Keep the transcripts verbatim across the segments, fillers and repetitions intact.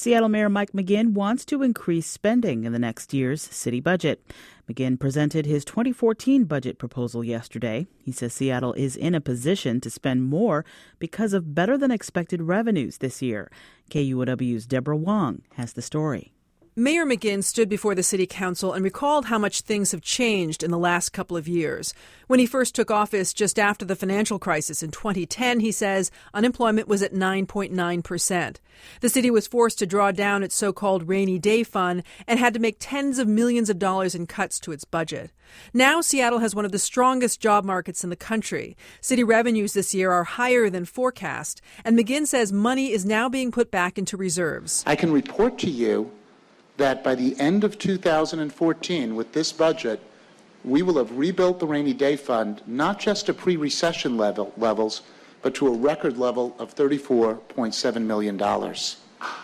Seattle Mayor Mike McGinn wants to increase spending in the next year's city budget. McGinn presented his twenty fourteen budget proposal yesterday. He says Seattle is in a position to spend more because of better-than-expected revenues this year. K U O W's Deborah Wong has the story. Mayor McGinn stood before the city council and recalled how much things have changed in the last couple of years. When he first took office just after the financial crisis in twenty ten, he says unemployment was at nine point nine percent. The city was forced to draw down its so-called rainy day fund and had to make tens of millions of dollars in cuts to its budget. Now Seattle has one of the strongest job markets in the country. City revenues this year are higher than forecast, and McGinn says money is now being put back into reserves. I can report to you that by the end of two thousand fourteen, with this budget, we will have rebuilt the rainy day fund, not just to pre-recession level levels, but to a record level of thirty-four point seven million dollars.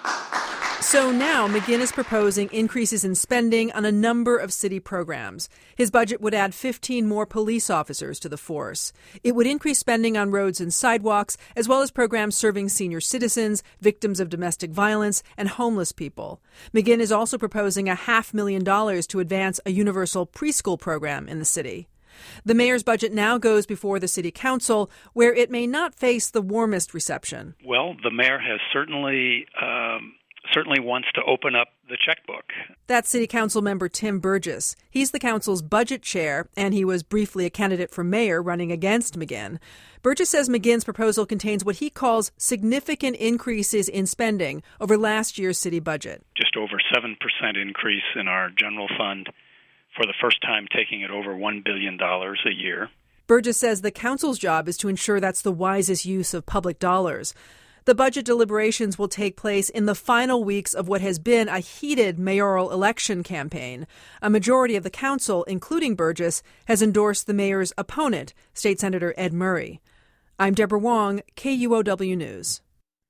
So now McGinn is proposing increases in spending on a number of city programs. His budget would add fifteen more police officers to the force. It would increase spending on roads and sidewalks, as well as programs serving senior citizens, victims of domestic violence, and homeless people. McGinn is also proposing a half million dollars to advance a universal preschool program in the city. The mayor's budget now goes before the city council, where it may not face the warmest reception. Well, the mayor has certainly... Um certainly wants to open up the checkbook. That's City Council member Tim Burgess. He's the council's budget chair, and he was briefly a candidate for mayor running against McGinn. Burgess says McGinn's proposal contains what he calls significant increases in spending over last year's city budget. Just over seven percent increase in our general fund, for the first time taking it over one billion dollars a year. Burgess says the council's job is to ensure that's the wisest use of public dollars. The budget deliberations will take place in the final weeks of what has been a heated mayoral election campaign. A majority of the council, including Burgess, has endorsed the mayor's opponent, State Senator Ed Murray. I'm Deborah Wong, K U O W News.